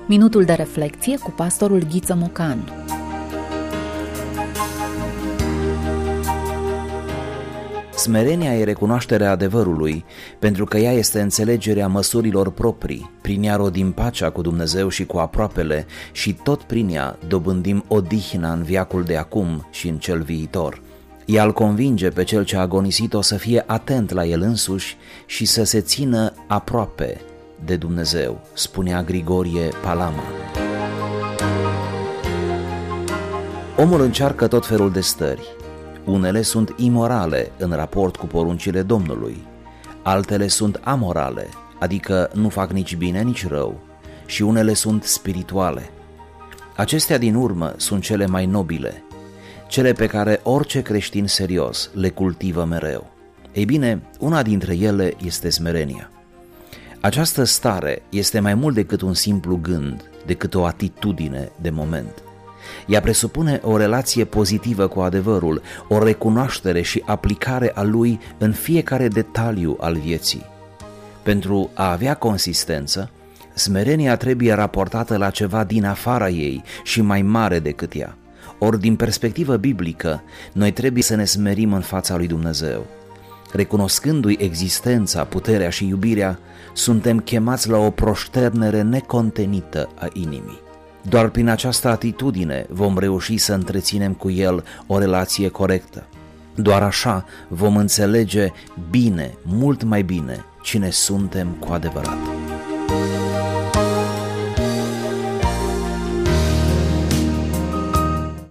Minutul de reflecție cu pastorul Ghiță Mocanu. Smerenia e recunoașterea adevărului, pentru că ea este înțelegerea măsurilor proprii. Prin ea rodim pacea cu Dumnezeu și cu aproapele și tot prin ea dobândim odihna în veacul de acum și în cel viitor. Ea îl convinge pe cel ce a agonisit-o să fie atent la el însuși și să se țină aproape de Dumnezeu, spunea Grigorie Palama. Omul încearcă tot felul de stări. Unele sunt imorale în raport cu poruncile Domnului, altele sunt amorale, adică nu fac nici bine, nici rău, și unele sunt spirituale. Acestea din urmă sunt cele mai nobile, cele pe care orice creștin serios le cultivă mereu. Ei bine, una dintre ele este smerenia. Această stare este mai mult decât un simplu gând, decât o atitudine de moment. Ea presupune o relație pozitivă cu adevărul, o recunoaștere și aplicare a lui în fiecare detaliu al vieții. Pentru a avea consistență, smerenia trebuie raportată la ceva din afara ei și mai mare decât ea. Ori, din perspectivă biblică, noi trebuie să ne smerim în fața lui Dumnezeu. Recunoscându-i existența, puterea și iubirea, suntem chemați la o proșternere necontenită a inimii. Doar prin această atitudine vom reuși să întreținem cu El o relație corectă. Doar așa vom înțelege bine, mult mai bine, cine suntem cu adevărat.